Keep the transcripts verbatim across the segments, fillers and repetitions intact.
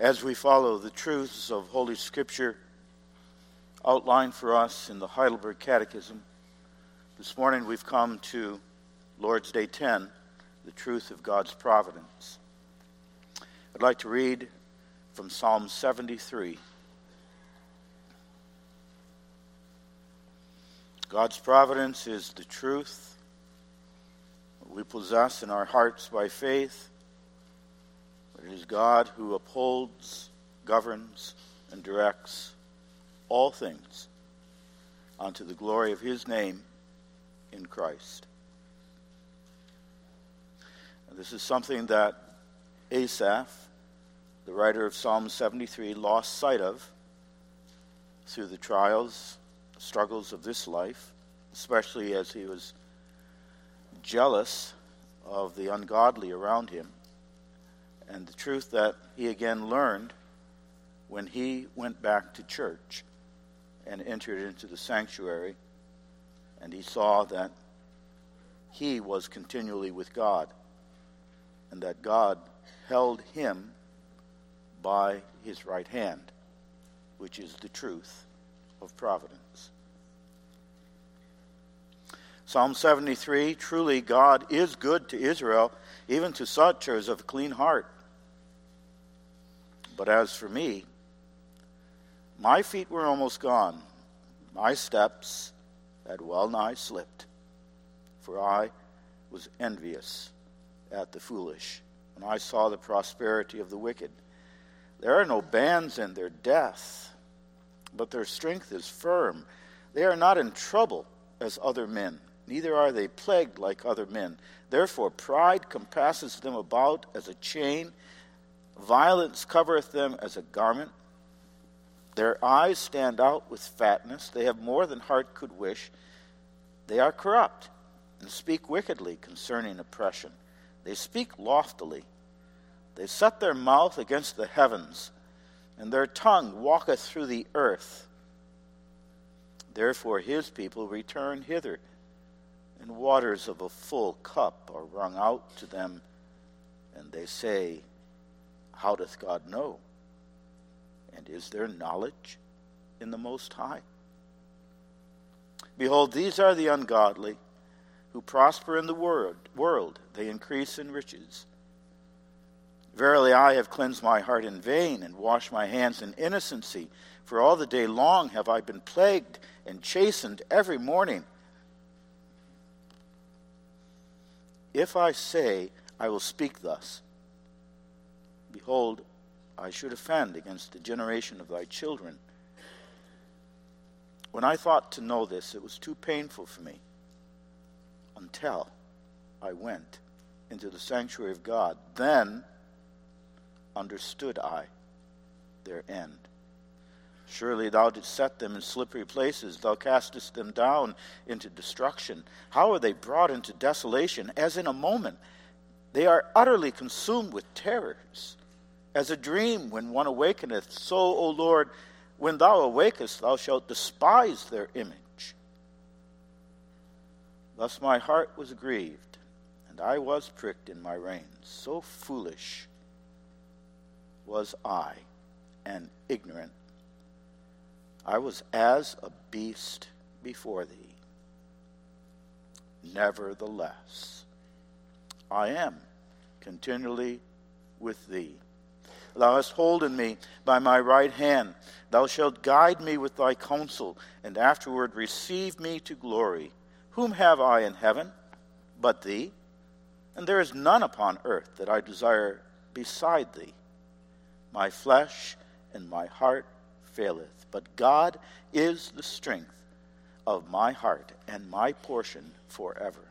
as we follow the truths of Holy Scripture outlined for us in the Heidelberg Catechism. This morning we've come to Lord's Day ten, the truth of God's providence. I'd like to read from Psalm seventy-three. God's providence is the truth we possess in our hearts by faith. It is God who upholds, governs, and directs all things unto the glory of his name in Christ. And this is something that Asaph, the writer of Psalm seventy-three, lost sight of through the trials, struggles of this life, especially as he was jealous of the ungodly around him, and the truth that he again learned when he went back to church and entered into the sanctuary, and he saw that he was continually with God, and that God held him by his right hand, which is the truth of providence. Psalm seventy-three, truly God is good to Israel, even to such as of a clean heart. But as for me, my feet were almost gone. My steps had well nigh slipped. For I was envious at the foolish, when I saw the prosperity of the wicked. There are no bands in their death, but their strength is firm. They are not in trouble as other men, neither are they plagued like other men. Therefore pride compasses them about as a chain, violence covereth them as a garment. Their eyes stand out with fatness, they have more than heart could wish. They are corrupt, and speak wickedly concerning oppression. They speak loftily. They set their mouth against the heavens, and their tongue walketh through the earth. Therefore his people return hither, and waters of a full cup are wrung out to them, and they say, how doth God know? And is there knowledge in the Most High? Behold, these are the ungodly, who prosper in the world, world. They increase in riches. Verily I have cleansed my heart in vain, and washed my hands in innocency. For all the day long have I been plagued and chastened every morning. If I say, I will speak thus, behold, I should offend against the generation of thy children. When I thought to know this, it was too painful for me, until I went into the sanctuary of God. Then understood I their end. Surely thou didst set them in slippery places. Thou castest them down into destruction. How are they brought into desolation? As in a moment. They are utterly consumed with terrors. As a dream when one awakeneth, so, O Lord, when thou awakest, thou shalt despise their image. Thus my heart was grieved, and I was pricked in my reins. So foolish was I, and ignorant. I was as a beast before thee. Nevertheless, I am continually with thee. Thou hast holden me by my right hand. Thou shalt guide me with thy counsel, and afterward receive me to glory. Whom have I in heaven but thee? And there is none upon earth that I desire beside thee. My flesh and my heart faileth, but God is the strength of my heart and my portion forever.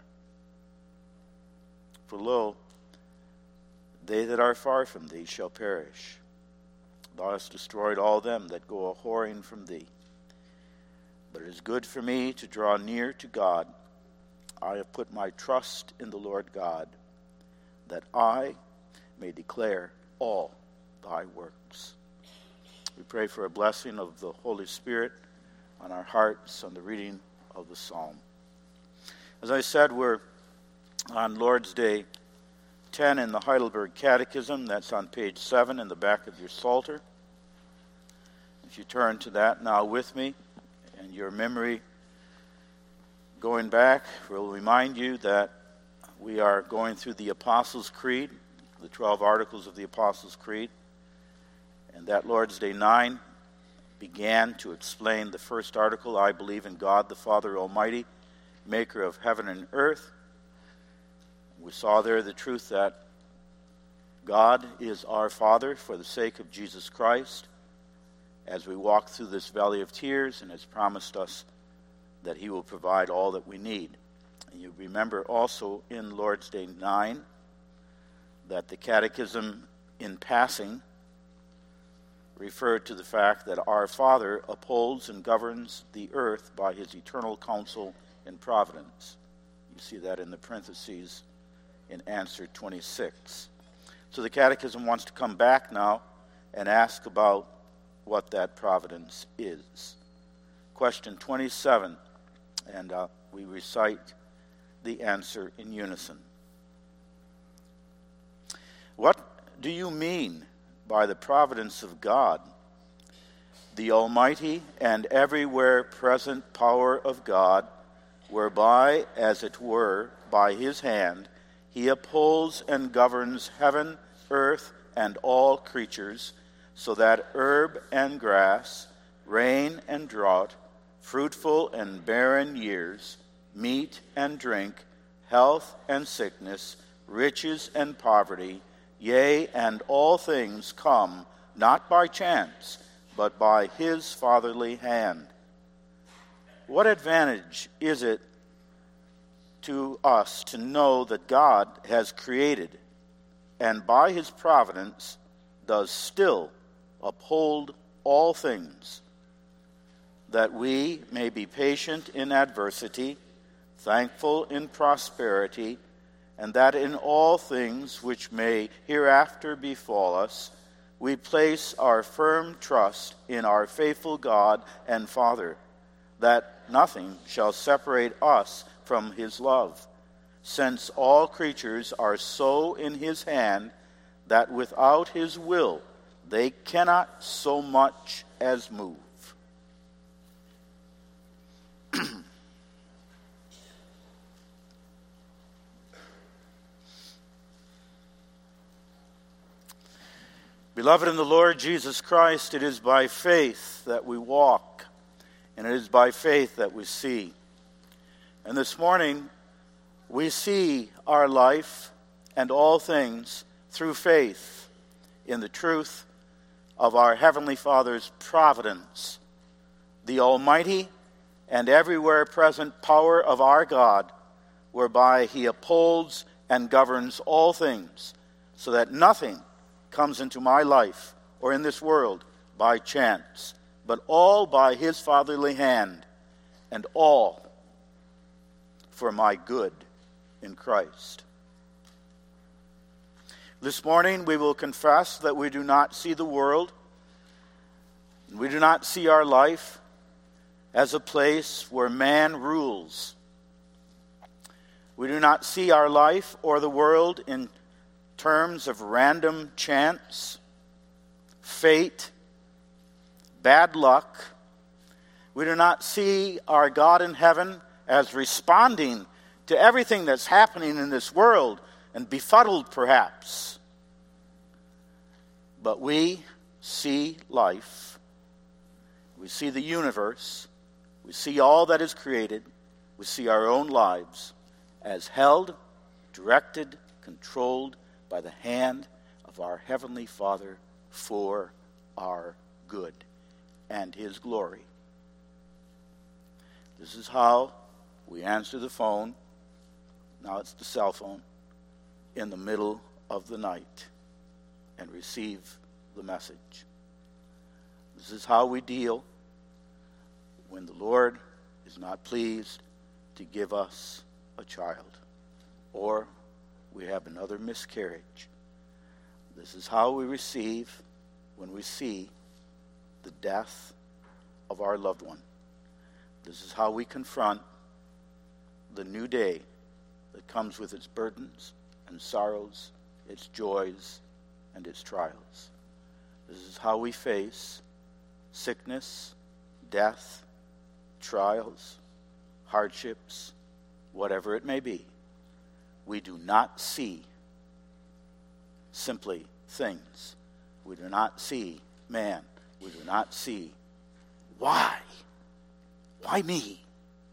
For lo, they that are far from thee shall perish. Thou hast destroyed all them that go a-whoring from thee. But it is good for me to draw near to God. I have put my trust in the Lord God, that I may declare all thy works. We pray for a blessing of the Holy Spirit on our hearts on the reading of the psalm. As I said, we're on Lord's Day ten in the Heidelberg Catechism. That's on page seven in the back of your Psalter. If you turn to that now with me, and your memory going back will remind you that we are going through the Apostles' Creed, the twelve articles of the Apostles' Creed, and that Lord's Day nine began to explain the first article, I believe in God the Father Almighty, maker of heaven and earth. We saw there the truth that God is our Father for the sake of Jesus Christ, as we walk through this valley of tears, and has promised us that he will provide all that we need. And you remember also in Lord's Day nine that the Catechism, in passing, referred to the fact that our Father upholds and governs the earth by his eternal counsel and providence. You see that in the parentheses in answer twenty-six. So the Catechism wants to come back now and ask about what that providence is. Question twenty-seven, and uh, we recite the answer in unison. What do you mean by the providence of God, the almighty and everywhere present power of God, whereby, as it were, by his hand, he upholds and governs heaven, earth, and all creatures, so that herb and grass, rain and drought, fruitful and barren years, meat and drink, health and sickness, riches and poverty, yea, and all things come not by chance, but by his fatherly hand. What advantage is it to us to know that God has created, and by his providence does still uphold all things, that we may be patient in adversity, thankful in prosperity, and that in all things which may hereafter befall us, we place our firm trust in our faithful God and Father, that nothing shall separate us from his love, since all creatures are so in his hand that without his will they cannot so much as move. Beloved in the Lord Jesus Christ, it is by faith that we walk, and it is by faith that we see. And this morning, we see our life and all things through faith in the truth of our Heavenly Father's providence, the almighty and everywhere present power of our God, whereby he upholds and governs all things, so that nothing comes into my life or in this world by chance, but all by his fatherly hand, and all for my good in Christ. This morning we will confess that we do not see the world, we do not see our life as a place where man rules. We do not see our life or the world in terms of random chance, fate, bad luck. We do not see our God in heaven as responding to everything that's happening in this world and befuddled perhaps. But we see life. We see the universe. We see all that is created. We see our own lives as held, directed, controlled by the hand of our Heavenly Father for our good and his glory. This is how we answer the phone, now it's the cell phone, in the middle of the night and receive the message. This is how we deal when the Lord is not pleased to give us a child, or we have another miscarriage. This is how we receive when we see the death of our loved one. This is how we confront the new day that comes with its burdens and sorrows its joys, and its trials. This is how we face sickness, death, trials, hardships, whatever it may be. We do not see simply things. We do not see man. We do not see why. Why me?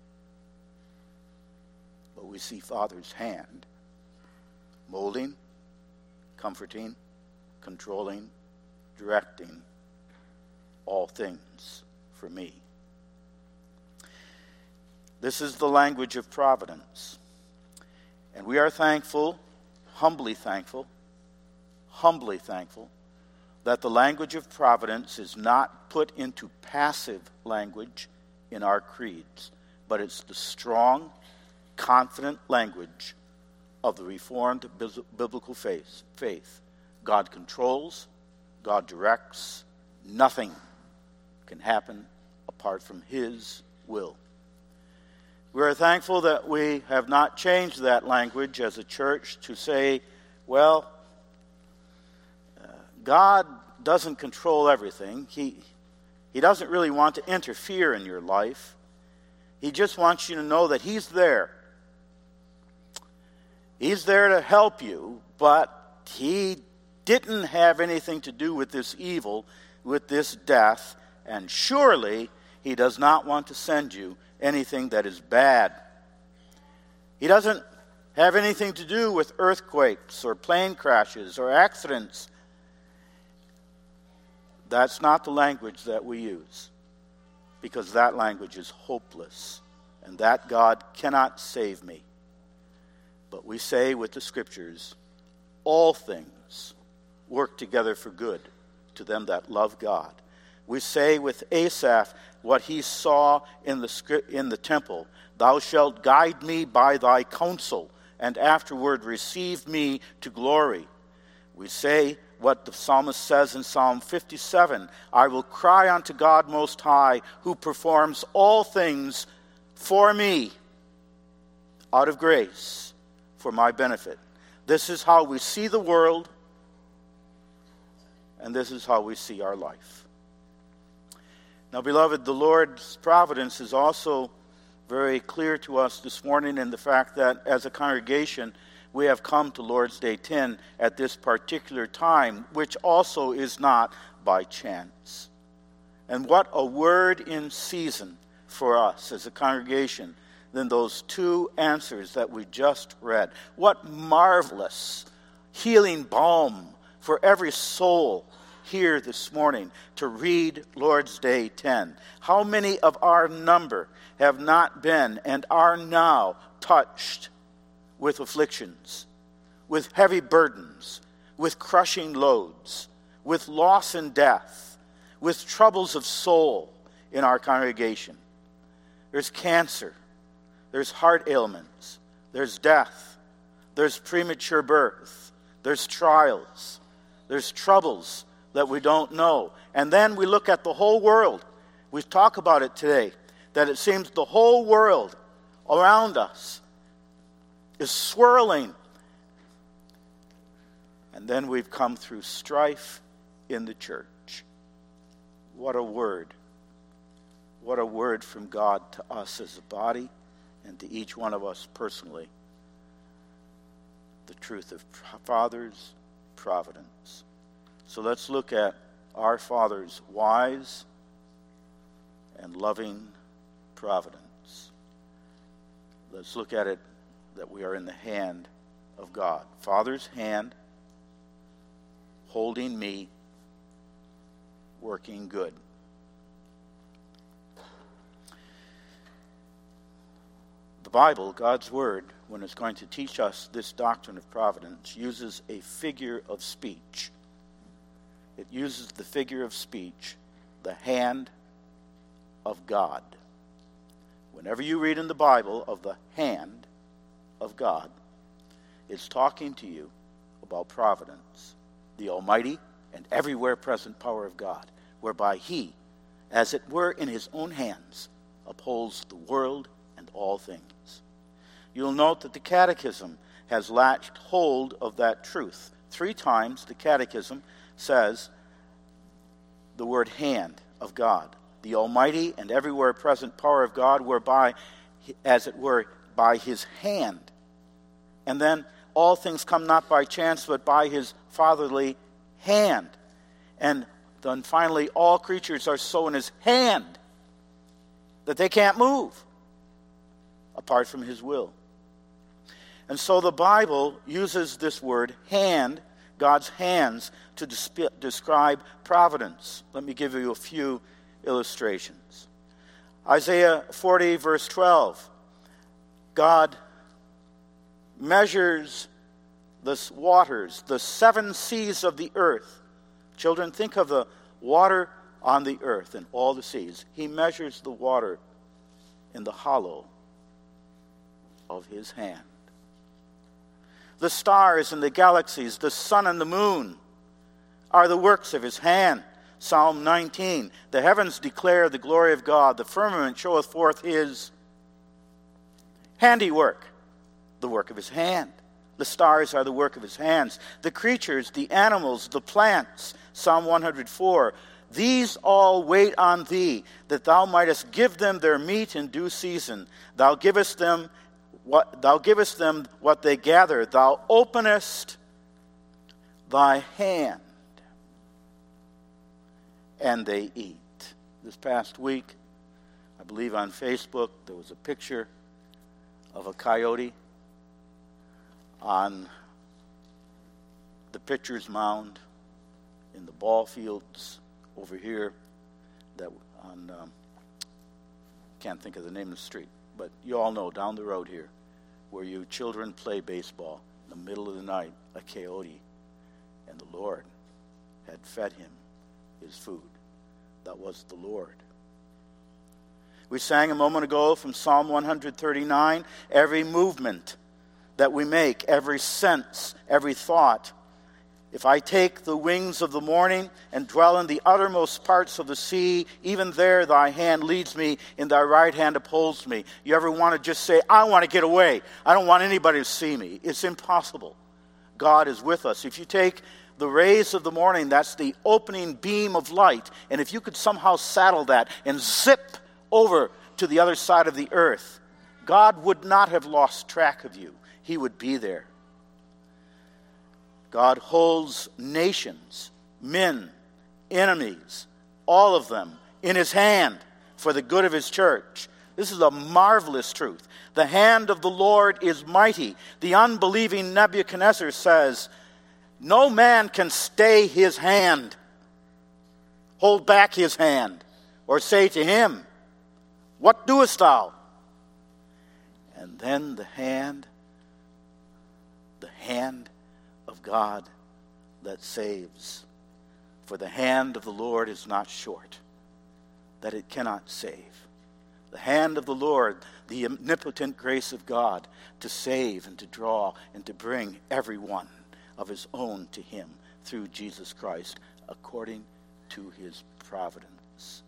But we see Father's hand molding, comforting, controlling, directing all things for me. This is the language of providence. And we are thankful, humbly thankful, humbly thankful, that the language of providence is not put into passive language in our creeds, but it's the strong, confident language of the Reformed biblical faith. faith. God controls, God directs, nothing can happen apart from His will. We are thankful that we have not changed that language as a church to say, well, uh, God doesn't control everything. He, he doesn't really want to interfere in your life. He just wants you to know that He's there. He's there to help you, but He didn't have anything to do with this evil, with this death, and surely He does not want to send you anything that is bad. He doesn't have anything to do with earthquakes or plane crashes or accidents. That's not the language that we use, because that language is hopeless, and that God cannot save me. But we say with the Scriptures, all things work together for good to them that love God. We say with Asaph what he saw in the script, in the temple, thou shalt guide me by thy counsel, and afterward receive me to glory. We say what the psalmist says in Psalm fifty-seven, I will cry unto God Most High, who performs all things for me out of grace for my benefit. This is how we see the world, and this is how we see our life. Now, beloved, the Lord's providence is also very clear to us this morning in the fact that as a congregation, we have come to Lord's Day ten at this particular time, which also is not by chance. And what a word in season for us as a congregation than those two answers that we just read. What marvelous healing balm for every soul here this morning to read Lord's Day ten. How many of our number have not been and are now touched with afflictions, with heavy burdens, with crushing loads, with loss and death, with troubles of soul in our congregation? There's cancer, there's heart ailments, there's death, there's premature birth, there's trials, there's troubles that we don't know. And then we look at the whole world. We talk about it today, that it seems the whole world around us is swirling. And then we've come through strife in the church. What a word. What a word from God to us as a body and to each one of us personally. The truth of Father's providence. So let's look at our Father's wise and loving providence. Let's look at it that we are in the hand of God. Father's hand holding me, working good. The Bible, God's Word, when it's going to teach us this doctrine of providence, uses a figure of speech. It uses the figure of speech, the hand of God. Whenever you read in the Bible of the hand of God, it's talking to you about providence, the almighty and everywhere present power of God, whereby He, as it were in His own hands, upholds the world and all things. You'll note that the Catechism has latched hold of that truth three times the Catechism says the word hand of God, the almighty and everywhere present power of God, whereby, as it were, by his hand. And then all things come not by chance, but by his fatherly hand. And then finally, all creatures are so in his hand that they can't move apart from his will. And so the Bible uses this word hand, God's hands, to desp- describe providence. Let me give you a few illustrations. Isaiah forty, verse twelve. God measures the waters, the seven seas of the earth. Children, think of the water on the earth and all the seas. He measures the water in the hollow of his hand. The stars and the galaxies, the sun and the moon are the works of his hand. Psalm nineteen, the heavens declare the glory of God. The firmament showeth forth his handiwork, the work of his hand. The stars are the work of his hands. The creatures, the animals, the plants, Psalm one hundred four, these all wait on thee, that thou mightest give them their meat in due season. Thou givest them what thou givest them what they gather. Thou openest thy hand, and they eat. This past week, I believe on Facebook, there was a picture of a coyote on the pitcher's mound in the ball fields over here. That on um, can't think of the name of the street, but you all know down the road here, where you children play baseball. In the middle of the night, a coyote, and the Lord had fed him his food. That was the Lord. We sang a moment ago from Psalm one thirty-nine, every movement that we make, every sense, every thought. If I take the wings of the morning and dwell in the uttermost parts of the sea, even there thy hand leads me, and thy right hand upholds me. You ever want to just say, I want to get away. I don't want anybody to see me. It's impossible. God is with us. If you take the rays of the morning, that's the opening beam of light, and if you could somehow saddle that and zip over to the other side of the earth, God would not have lost track of you. He would be there. God holds nations, men, enemies, all of them in his hand for the good of his church. This is a marvelous truth. The hand of the Lord is mighty. The unbelieving Nebuchadnezzar says, no man can stay his hand, hold back his hand, or say to him, what doest thou? And then the hand, the hand of God that saves. For the hand of the Lord is not short, that it cannot save. The hand of the Lord, the omnipotent grace of God to save and to draw and to bring everyone of his own to him through Jesus Christ according to his providence.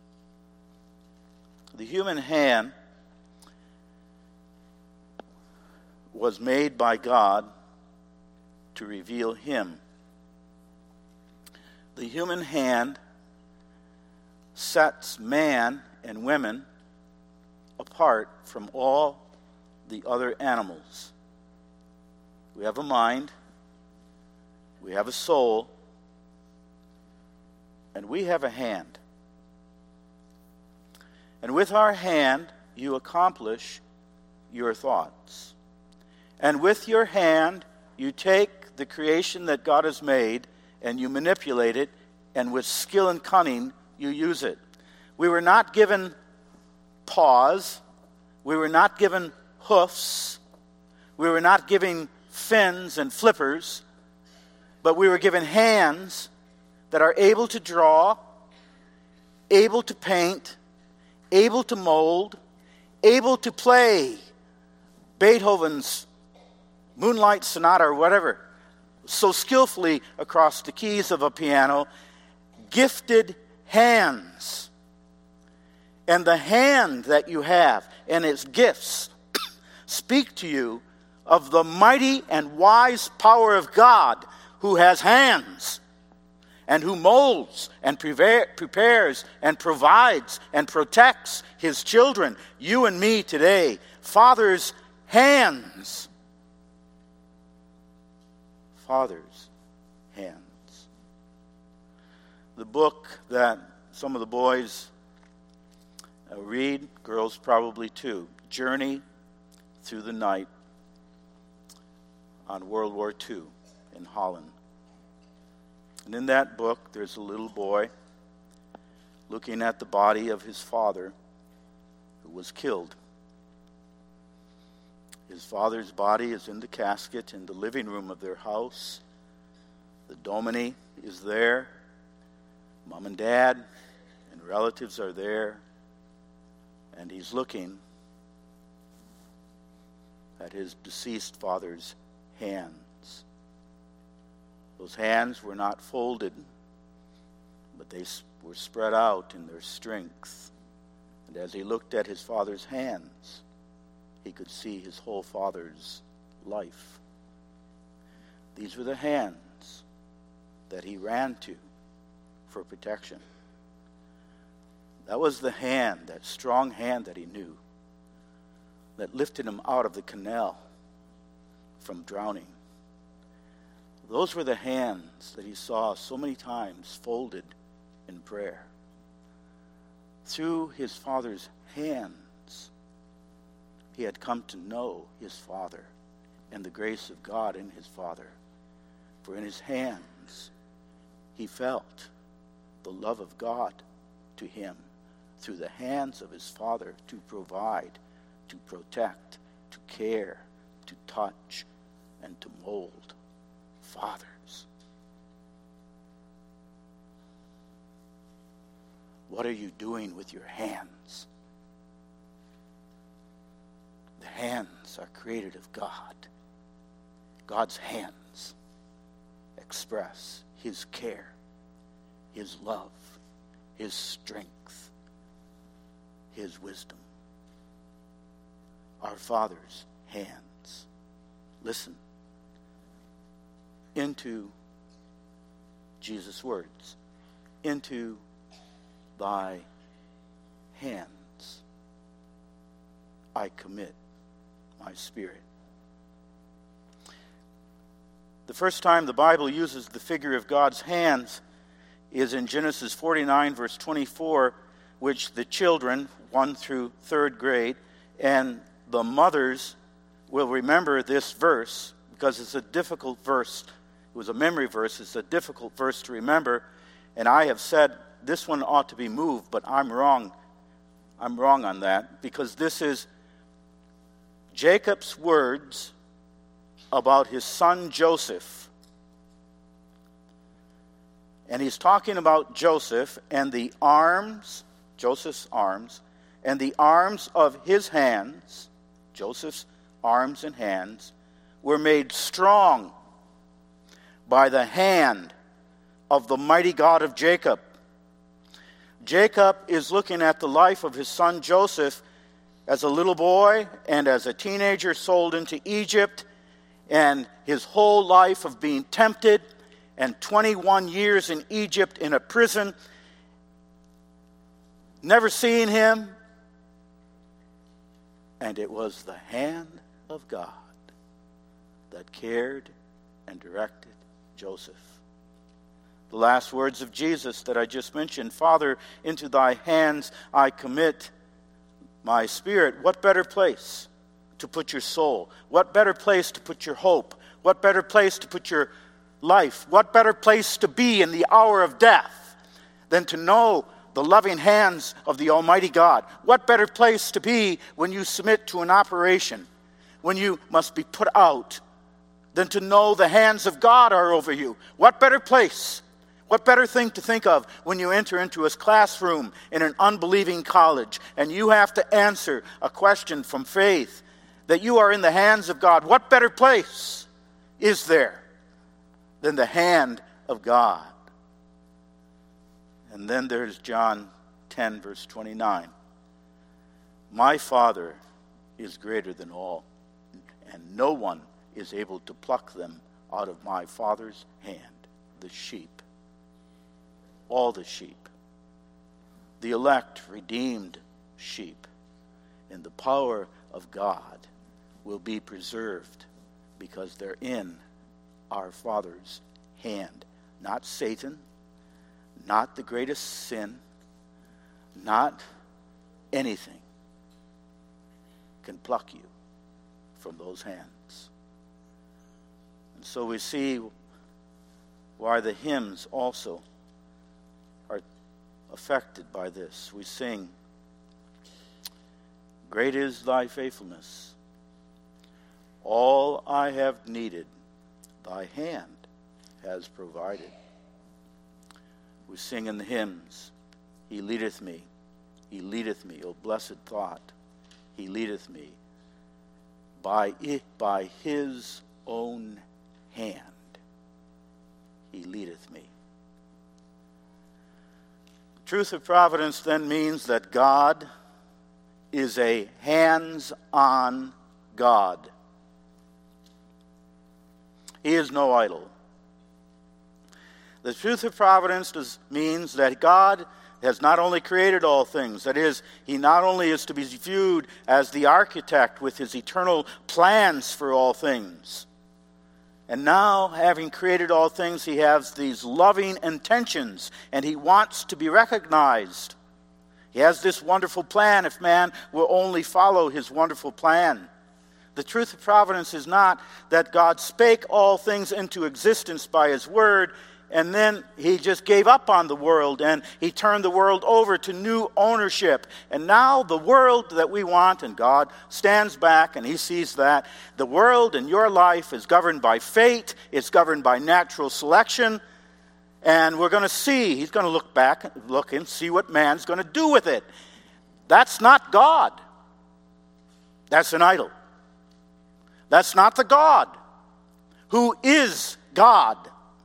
The human hand was made by God to reveal him. The human hand sets man and women apart from all the other animals. We have a mind, we have a soul, and we have a hand. And with our hand, you accomplish your thoughts. And with your hand, you take the creation that God has made and you manipulate it, and with skill and cunning, you use it. We were not given paws. We were not given hoofs. We were not given fins and flippers. But we were given hands that are able to draw, able to paint, able to mold, able to play Beethoven's Moonlight Sonata or whatever, so skillfully across the keys of a piano. Gifted hands. And the hand that you have and its gifts speak to you of the mighty and wise power of God, who has hands and who molds and prepares and provides and protects his children, you and me today. Father's hands. Father's hands. The book that some of the boys uh, read, girls probably too, Journey Through the Night on World War Two in Holland. And in that book, there's a little boy looking at the body of his father who was killed. His father's body is in the casket in the living room of their house. The dominie is there. Mom and dad and relatives are there. And he's looking at his deceased father's hands. Those hands were not folded, but they were spread out in their strength. And as he looked at his father's hands, he could see his whole father's life. These were the hands that he ran to for protection. That was the hand, that strong hand that he knew, that lifted him out of the canal from drowning. Those were the hands that he saw so many times folded in prayer. Through his father's hands, he had come to know his father and the grace of God in his father. For in his hands, he felt the love of God to him through the hands of his father to provide, to protect, to care, to touch, and to mold. Fathers. What are you doing with your hands? The hands are created of God. God's hands express his care, his love, his strength, his wisdom. Our Father's hands. Listen into Jesus' words. Into thy hands I commit my spirit. The first time the Bible uses the figure of God's hands is in Genesis forty-nine, verse twenty-four, which the children, one through third grade, and the mothers will remember this verse because it's a difficult verse. It was a memory verse. It's a difficult verse to remember. And I have said this one ought to be moved, but I'm wrong. I'm wrong on that because this is Jacob's words about his son Joseph. And he's talking about Joseph and the arms, Joseph's arms, and the arms of his hands, Joseph's arms and hands, were made strong by the hand of the mighty God of Jacob. Jacob is looking at the life of his son Joseph as a little boy and as a teenager sold into Egypt, and his whole life of being tempted, and twenty-one years in Egypt in a prison, never seeing him. And it was the hand of God that cared and directed Joseph. The last words of Jesus that I just mentioned, Father, into thy hands I commit my spirit. What better place to put your soul? What better place to put your hope? What better place to put your life? What better place to be in the hour of death than to know the loving hands of the Almighty God? What better place to be when you submit to an operation, when you must be put out, than to know the hands of God are over you? What better place? What better thing to think of when you enter into a classroom in an unbelieving college and you have to answer a question from faith that you are in the hands of God? What better place is there than the hand of God? And then there's John ten, verse twenty-nine. My Father is greater than all, and no one is able to pluck them out of my Father's hand the sheep, all the sheep, the elect, redeemed sheep, in the power of God will be preserved because they're in our Father's hand. Not Satan, not the greatest sin, not anything can pluck you from those hands. And so we see why the hymns also are affected by this. We sing, "Great is thy faithfulness. All I have needed, thy hand has provided." We sing in the hymns, "He leadeth me, he leadeth me, O blessed thought, he leadeth me by it, by his own hand, he leadeth me." The truth of providence then means that God is a hands-on God. He is no idol. The truth of providence does, means that God has not only created all things, that is, he not only is to be viewed as the architect with his eternal plans for all things, and now, having created all things, he has these loving intentions, and he wants to be recognized. He has this wonderful plan if man will only follow his wonderful plan. The truth of providence is not that God spake all things into existence by his word, and then he just gave up on the world, and he turned the world over to new ownership. And now the world that we want, and God stands back and he sees that the world in your life is governed by fate, it's governed by natural selection, and we're going to see, he's going to look back, look and see what man's going to do with it. That's not God. That's an idol. That's not the God who is God.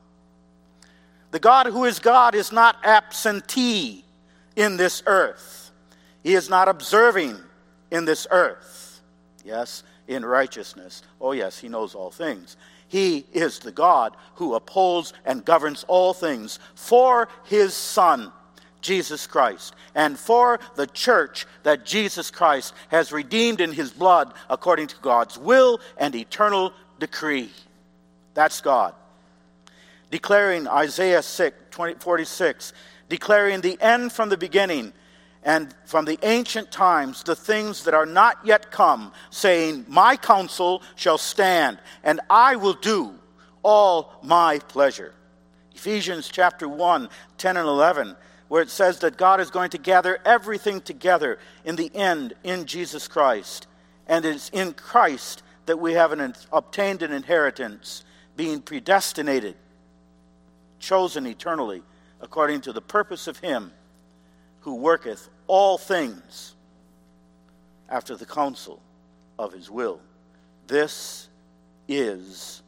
The God who is God is not absentee in this earth. He is not observing in this earth. Yes, in righteousness. Oh yes, he knows all things. He is the God who upholds and governs all things for his Son, Jesus Christ, and for the church that Jesus Christ has redeemed in his blood according to God's will and eternal decree. That's God. Declaring Isaiah six, forty-six, declaring the end from the beginning and from the ancient times, the things that are not yet come, saying, "My counsel shall stand, and I will do all my pleasure." Ephesians chapter one, ten and eleven, where it says that God is going to gather everything together in the end in Jesus Christ. And it's in Christ that we have an, obtained an inheritance, being predestinated, chosen eternally, according to the purpose of him who worketh all things after the counsel of his will. This is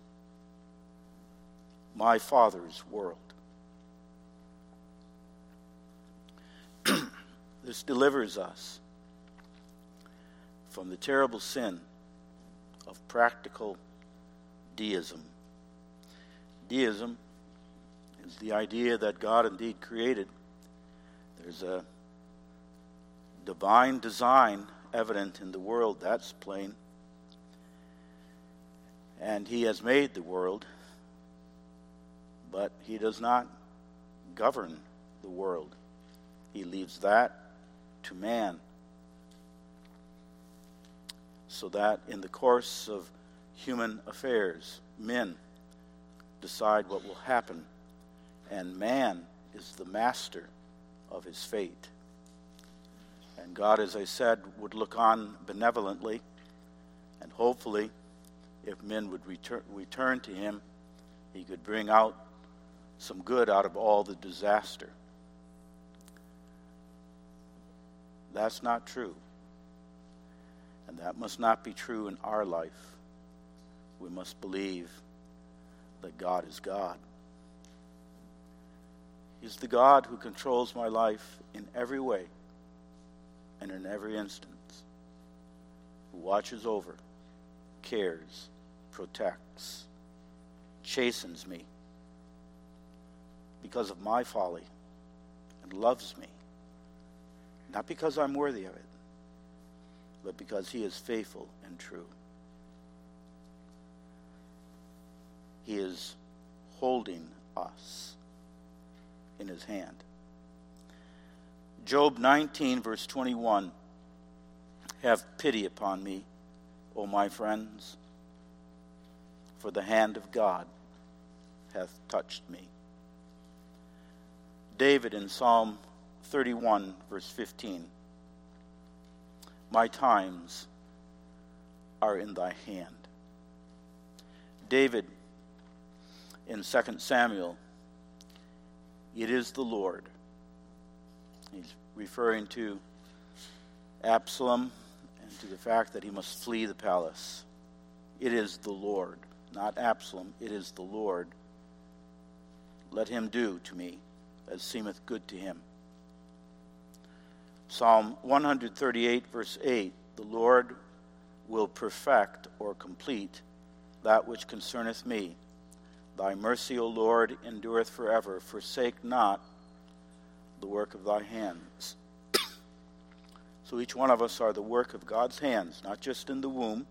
my Father's world. This delivers us from the terrible sin of practical deism. Deism is the idea that God indeed created. There's a divine design evident in the world, that's plain. And he has made the world, but he does not govern the world. He leaves that to man, so that in the course of human affairs, men decide what will happen, and man is the master of his fate. And God, as I said, would look on benevolently, and hopefully, if men would return, return to him, he could bring out some good out of all the disaster. That's not true. And that must not be true in our life. We must believe that God is God. He's the God who controls my life in every way and in every instance, who watches over, cares, protects, chastens me because of my folly and loves me, not because I'm worthy of it, but because he is faithful and true. He is holding us in his hand. Job nineteen, verse twenty-one, have pity upon me, O my friends, for the hand of God hath touched me. David in Psalm thirty-one, verse fifteen, my times are in thy hand. David in Second Samuel, it is the Lord. He's referring to Absalom and to the fact that he must flee the palace. It is the Lord, not Absalom. It is the Lord. Let him do to me as seemeth good to him. Psalm one thirty-eight, verse eight, the Lord will perfect or complete that which concerneth me. Thy mercy, O Lord, endureth forever. Forsake not the work of thy hands. So each one of us are the work of God's hands, not just in the womb,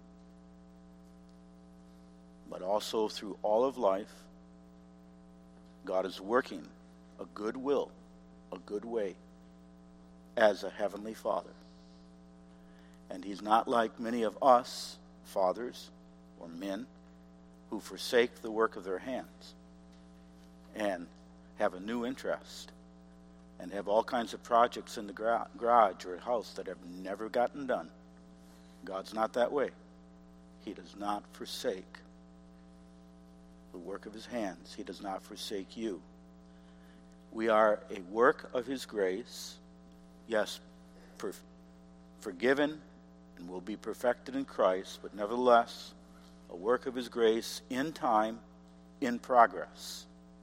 but also through all of life. God is working a good will, a good way, as a heavenly Father. And he's not like many of us, fathers or men, who forsake the work of their hands and have a new interest and have all kinds of projects in the gra- garage or house that have never gotten done. God's not that way. He does not forsake the work of his hands. He does not forsake you. We are a work of his grace, yes, per- forgiven and will be perfected in Christ, but nevertheless, a work of his grace in time, in progress.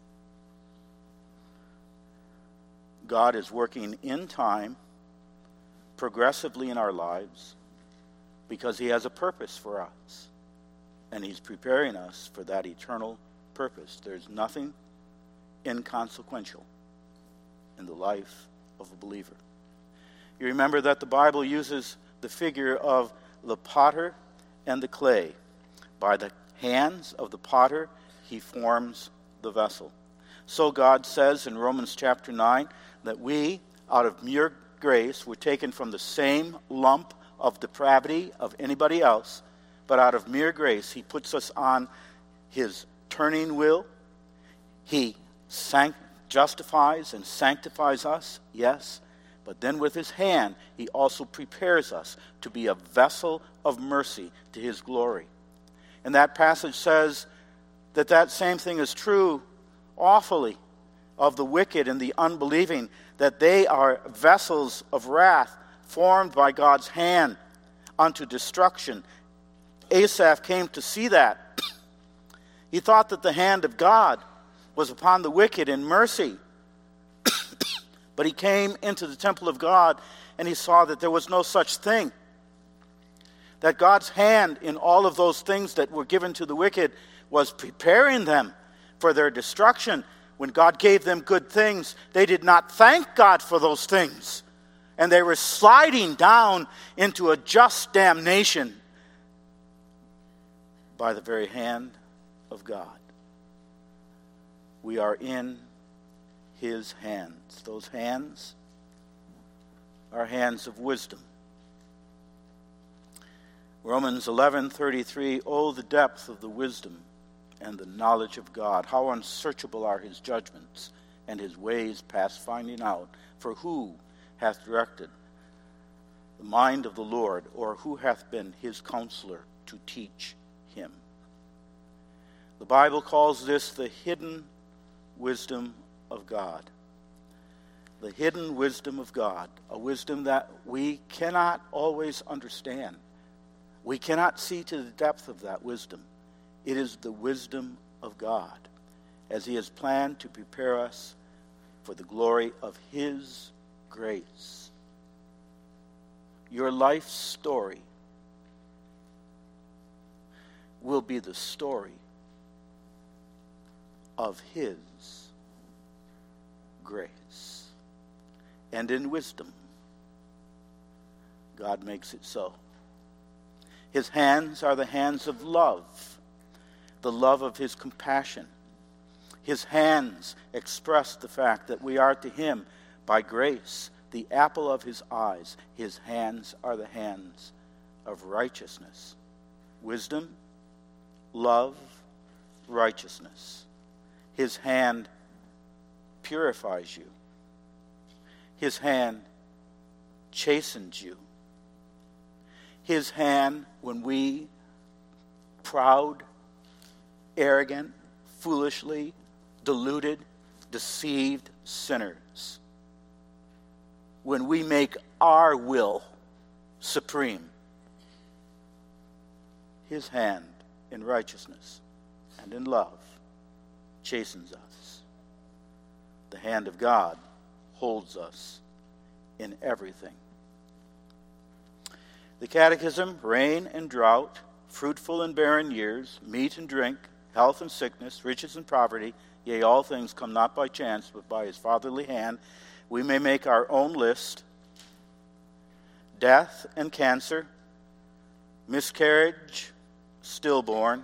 God is working in time, progressively in our lives, because he has a purpose for us. And he's preparing us for that eternal purpose. There's nothing inconsequential in the life of a believer. You remember that the Bible uses the figure of the potter and the clay. By the hands of the potter, he forms the vessel. So God says in Romans chapter nine that we, out of mere grace, were taken from the same lump of depravity of anybody else, but out of mere grace, he puts us on his turning wheel. He sanct- justifies and sanctifies us, yes, but then with his hand, he also prepares us to be a vessel of mercy to his glory. And that passage says that that same thing is true awfully of the wicked and the unbelieving, that they are vessels of wrath formed by God's hand unto destruction. Asaph came to see that. He thought that the hand of God was upon the wicked in mercy. But he came into the temple of God and he saw that there was no such thing. That God's hand in all of those things that were given to the wicked was preparing them for their destruction. When God gave them good things, they did not thank God for those things. And they were sliding down into a just damnation by the very hand of God. We are in his hands. Those hands are hands of wisdom. Romans eleven thirty-three, oh, the depth of the wisdom and the knowledge of God. How unsearchable are his judgments and his ways past finding out. For who hath directed the mind of the Lord, or who hath been his counselor to teach him? The Bible calls this the hidden wisdom of God. The hidden wisdom of God, a wisdom that we cannot always understand. We cannot see to the depth of that wisdom. It is the wisdom of God, as he has planned to prepare us for the glory of his grace. Your life story will be the story of his grace. And in wisdom, God makes it so. His hands are the hands of love, the love of his compassion. His hands express the fact that we are to him, by grace, the apple of his eyes. His hands are the hands of righteousness. Wisdom, love, righteousness. His hand purifies you. His hand chastens you. His hand, when we, proud, arrogant, foolishly, deluded, deceived sinners, when we make our will supreme, his hand in righteousness and in love chastens us. The hand of God holds us in everything. The Catechism, rain and drought, fruitful and barren years, meat and drink, health and sickness, riches and poverty, yea, all things come not by chance, but by his fatherly hand. We may make our own list. Death and cancer, miscarriage, stillborn,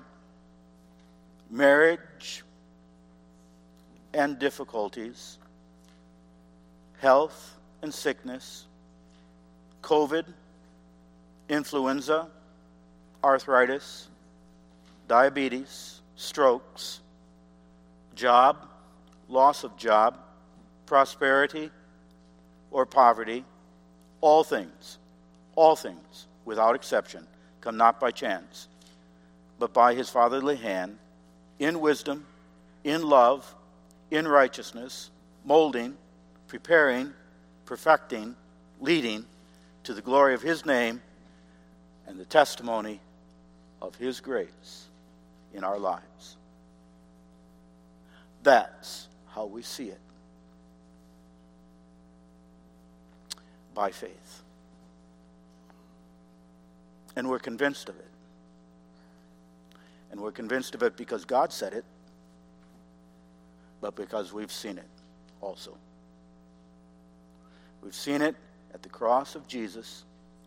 marriage and difficulties, health and sickness, COVID, influenza, arthritis, diabetes, strokes, job, loss of job, prosperity or poverty, all things, all things, without exception, come not by chance, but by his fatherly hand, in wisdom, in love, in righteousness, molding, preparing, perfecting, leading to the glory of his name and the testimony of his grace in our lives. That's how we see it. By faith. And we're convinced of it. And we're convinced of it because God said it, but because we've seen it also. We've seen it at the cross of Jesus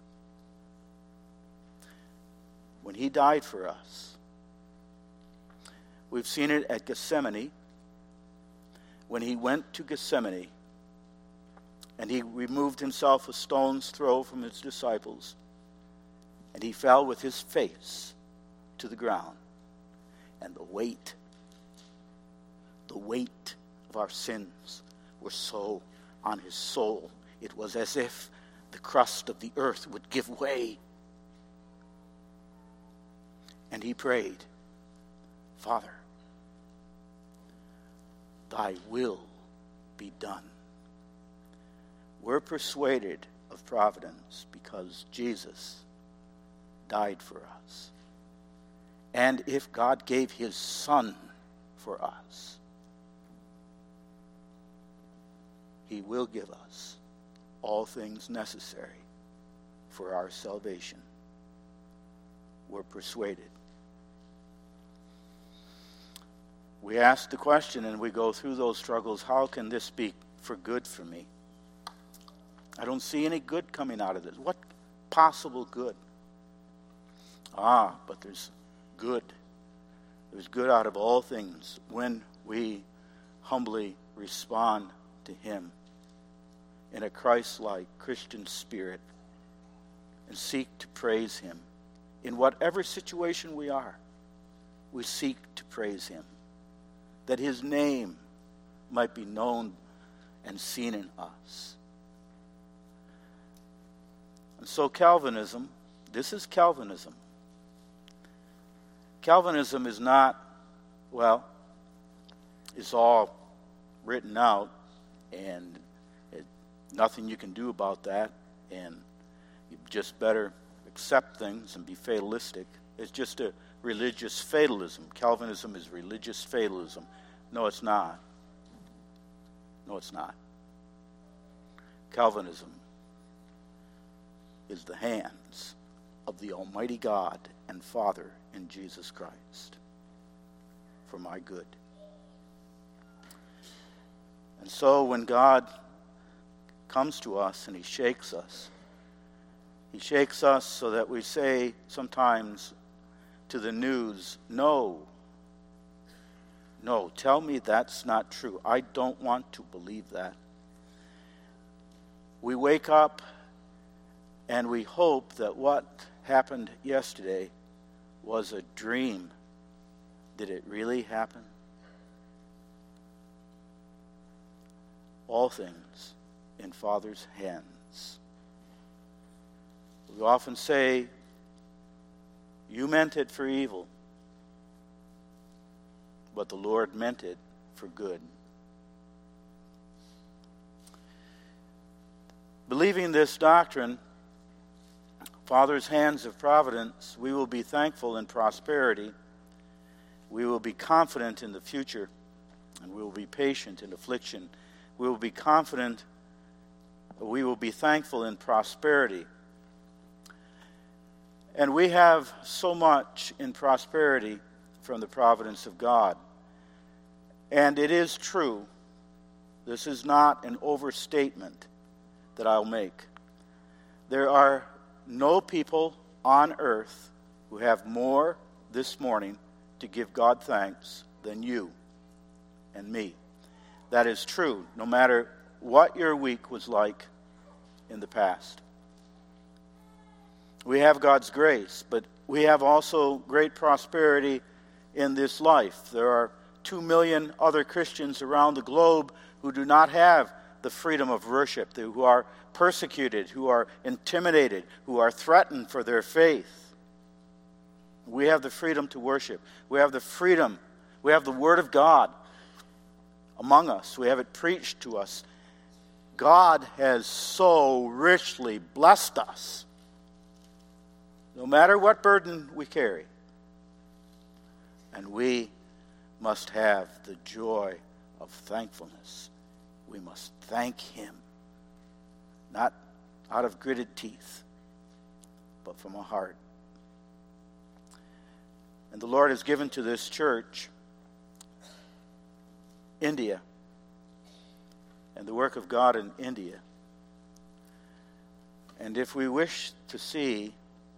when he died for us. We've seen it at Gethsemane when he went to Gethsemane and he removed himself a stone's throw from his disciples, and he fell with his face to the ground. And the weight, the weight of our sins were so on his soul. It was as if the crust of the earth would give way. And he prayed, Father, thy will be done. We're persuaded of providence because Jesus died for us. And if God gave his Son for us, he will give us all things necessary for our salvation. We're persuaded. We ask the question and we go through those struggles, how can this be for good for me? I don't see any good coming out of this. What possible good? Ah, but there's good. There's good out of all things when we humbly respond to him in a Christ-like Christian spirit and seek to praise him. In whatever situation we are, we seek to praise him, that his name might be known and seen in us. And so Calvinism, this is Calvinism. Calvinism is not, well, it's all written out, and it, nothing you can do about that, and you just better accept things and be fatalistic. It's just a religious fatalism. Calvinism is religious fatalism. No, it's not. No, it's not. Calvinism is the hands of the Almighty God and Father in Jesus Christ for my good. And so when God comes to us and he shakes us, he shakes us so that we say sometimes to the news, no, no, tell me that's not true. I don't want to believe that. We wake up and we hope that what happened yesterday was a dream. Did it really happen? All things in Father's hands. We often say, you meant it for evil, but the Lord meant it for good. Believing this doctrine, Father's hands of providence, we will be thankful in prosperity, we will be confident in the future, and we will be patient in affliction. We will be confident, we will be thankful in prosperity. And we have so much in prosperity from the providence of God. And it is true, this is not an overstatement that I'll make. There are no people on earth who have more this morning to give God thanks than you and me. That is true, no matter what your week was like in the past. We have God's grace, but we have also great prosperity in this life. There are two million other Christians around the globe who do not have the freedom of worship, who are persecuted, who are intimidated, who are threatened for their faith. We have the freedom to worship. We have the freedom. We have the Word of God among us. We have it preached to us. God has so richly blessed us, no matter what burden we carry. And we must have the joy of thankfulness. We must thank Him, not out of gritted teeth, but from a heart. And the Lord has given to this church India and the work of God in India. And if we wish to see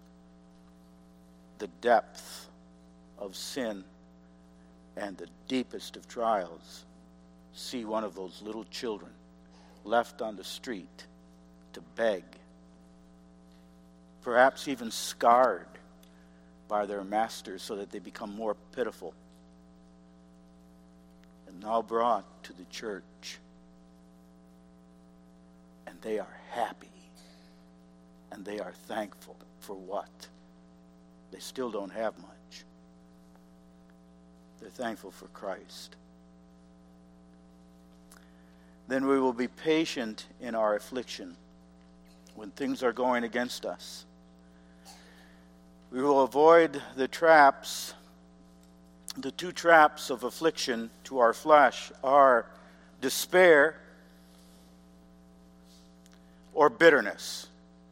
the depth of sin and the deepest of trials, see one of those little children left on the street to beg, perhaps even scarred by their masters so that they become more pitiful, and now brought to the church, and they are happy and they are thankful for what? They still don't have much. They're thankful for Christ. Then we will be patient in our affliction when things are going against us. We will avoid the traps, the two traps of affliction to our flesh are despair or bitterness.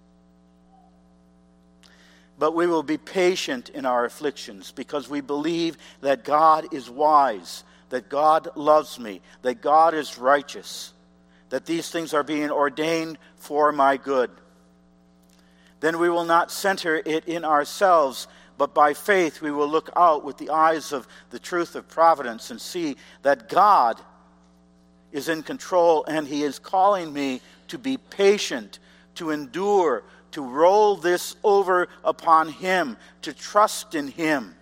But we will be patient in our afflictions because we believe that God is wise, that God loves me, that God is righteous, that these things are being ordained for my good. Then we will not center it in ourselves, but by faith we will look out with the eyes of the truth of providence and see that God is in control and He is calling me to be patient, to endure, to roll this over upon Him, to trust in Him.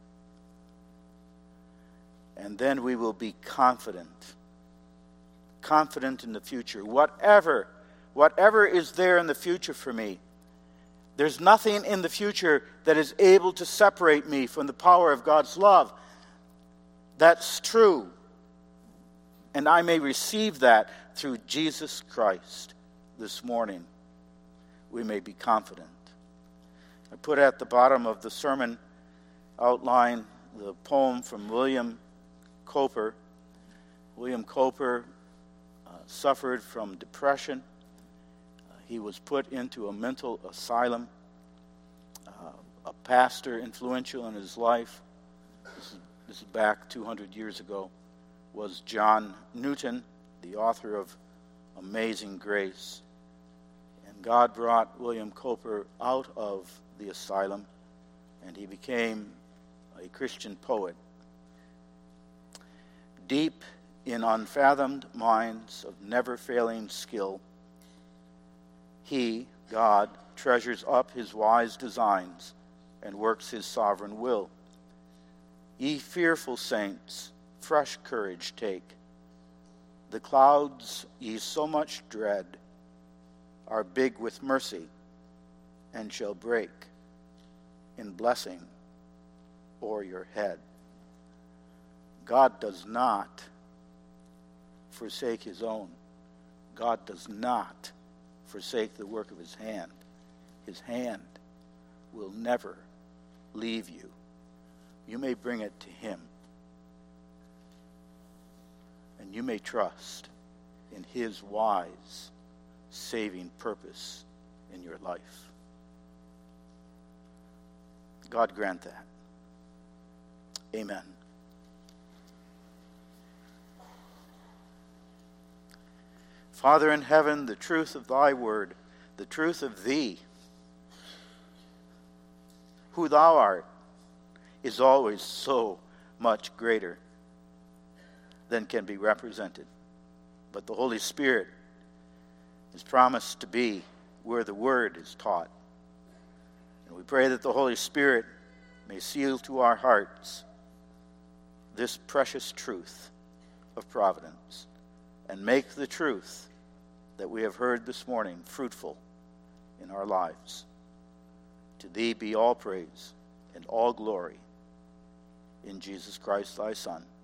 And then we will be confident, confident in the future. Whatever, whatever is there in the future for me, there's nothing in the future that is able to separate me from the power of God's love. That's true. And I may receive that through Jesus Christ this morning. We may be confident. I put at the bottom of the sermon outline the poem from William Cowper. William Cowper uh, suffered from depression. He was put into a mental asylum. Uh, a pastor influential in his life, this is, this is back two hundred years ago, was John Newton, the author of Amazing Grace. And God brought William Cowper out of the asylum, and he became a Christian poet. Deep in unfathomed minds of never-failing skill, he, God, treasures up his wise designs and works his sovereign will. Ye fearful saints, fresh courage take. The clouds ye so much dread are big with mercy and shall break in blessing o'er your head. God does not forsake his own. God does not forsake the work of his hand. His hand will never leave you. You may bring it to him, and you may trust in his wise, saving purpose in your life. God grant that. Amen. Father in heaven, the truth of thy word, the truth of thee, who thou art, is always so much greater than can be represented. But the Holy Spirit is promised to be where the word is taught. And we pray that the Holy Spirit may seal to our hearts this precious truth of providence, and make the truth that we have heard this morning fruitful in our lives. To thee be all praise and all glory in Jesus Christ thy Son.